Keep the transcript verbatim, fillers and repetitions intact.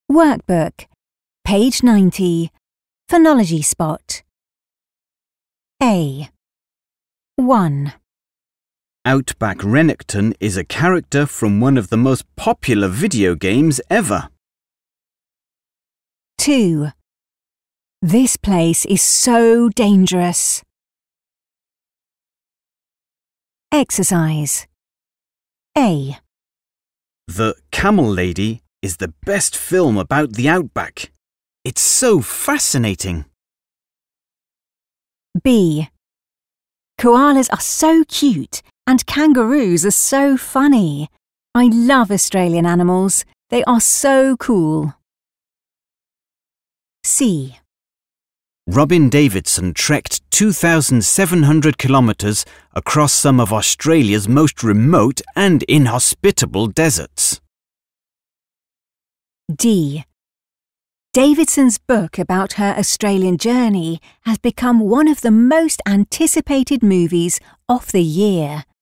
Workbook, page ninety, Phonology Spot. A. one. Outback Renekton is a character from one of the most popular video games ever. two. This place is so dangerous. Exercise. A. The Camel Lady is the best film about the outback. It's so fascinating. B. Koalas are so cute and kangaroos are so funny. I love Australian animals. They are so cool. C. Robin Davidson trekked two thousand seven hundred kilometres across some of Australia's most remote and inhospitable deserts. D. Davidson's book about her Australian journey has become one of the most anticipated movies of the year.